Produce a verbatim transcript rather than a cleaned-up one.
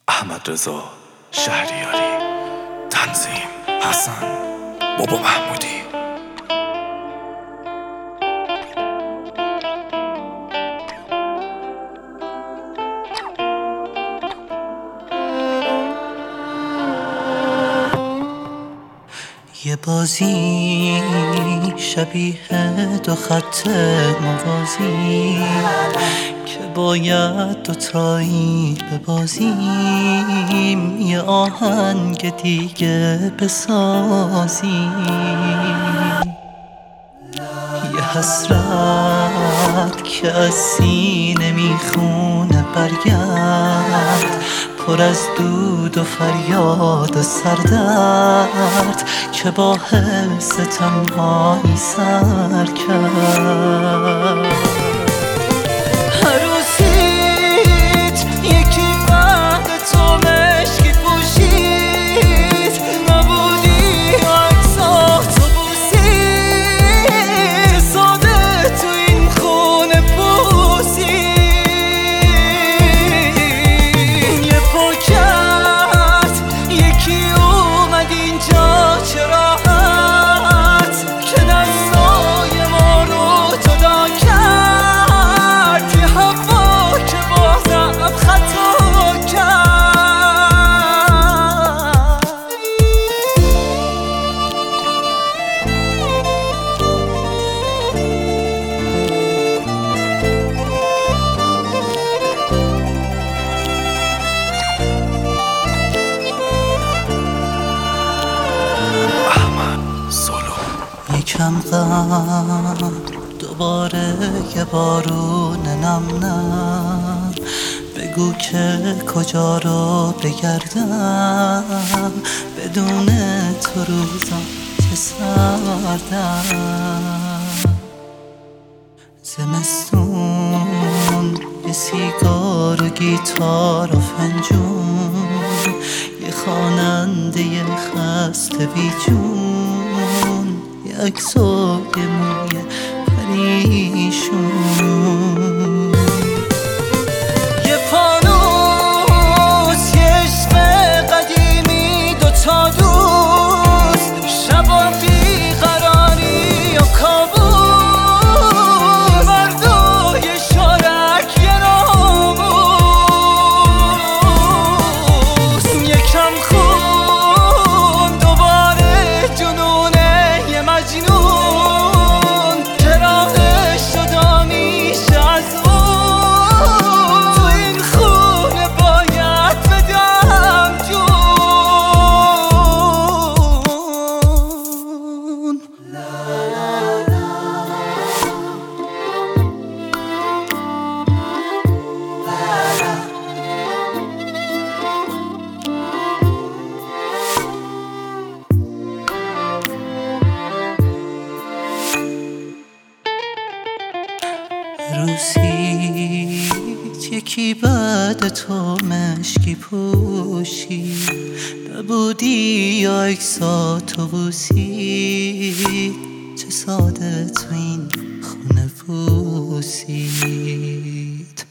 احمد رضا شهریاری، تنظیم حسن بابا محمودی. یه بازی شبیه دو خط موازی که باید دوتایی ببازیم، یه آهنگ دیگه بسازیم، یه حسرت که از سینه میخونه برگرد، پر از دود و فریاد و سردرد که با حس تنهایی سر کرد. عروسیت یکی بعد تو مشکی پوشید، نبودی عکسات تو بوسید، ساده تو این خونه پوسید. یه پاکت یکی اومد اینجا چه راحت که دستای ما رو جدا کرد، یه هوا که بازم خطا کرد. یکم غم دوباره یه بارون نم نم، بگو که کجا رو بگردم، بدون تو روزم چه سردم. زمستون یه سیگار و گیتار و فنجون، یه خواننده خسته بی جون، یه عکس و یه موی پریشون، یه فانوس یه عشق قدیمی، دوتا دوست شبا بیقراری و کابوس، مردای شارک یه ناموس. یکم خون دوباره جنونه یه مجنون که راهش جدا میشه از اون، تو این خونه باید بدم جون. روسیت یکی بعد تو مشکی پوشید، نبودی یا عکساتو بوسید، چه ساده تو این خونه پوسید.